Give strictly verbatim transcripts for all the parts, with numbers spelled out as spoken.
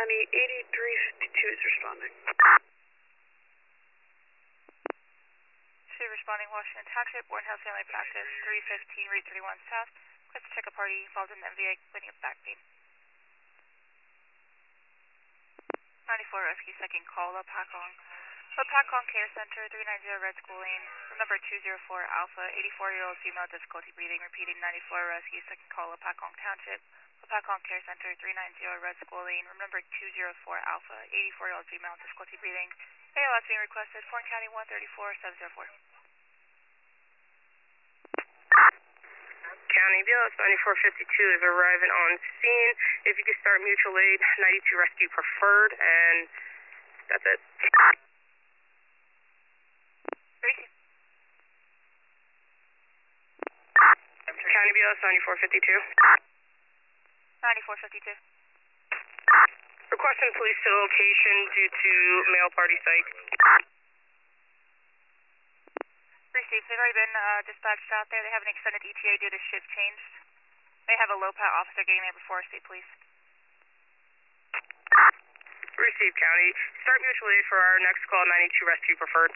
County, eighty-three fifty-two is responding. Two responding, Washington Township, Warrenhouse Family Practice, three fifteen, Route thirty-one South. Request to check a party involved in the M V A complaining of back pain. ninety-four Rescue, second call, La Pacong. La Pacong Care Center, three ninety Red School Lane, room number two zero four Alpha, eighty-four-year-old female, difficulty breathing, repeating ninety-four Rescue, second call, La Pacong Township. La Pacong Care Center, three ninety Red School Lane, room number two zero four Alpha, eighty-four-year-old female, difficulty breathing. A L S being requested, Warren County one thirty-four seven oh four. County, B L S ninety-four fifty-two is arriving on scene. If you could start mutual aid, ninety-two Rescue preferred, and that's it. Tracy. County, B L S ninety-four fifty-two. ninety-four fifty-two. Requesting police to location due to male party psych. Received. They've already been uh, dispatched out there. They have an extended E T A due to shift change. They have a low-pat officer getting there before state police. Received, County. Start mutual aid for our next call, ninety-two Rescue preferred.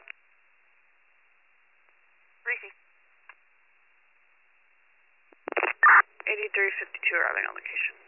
Received. eighty-three fifty-two arriving on location.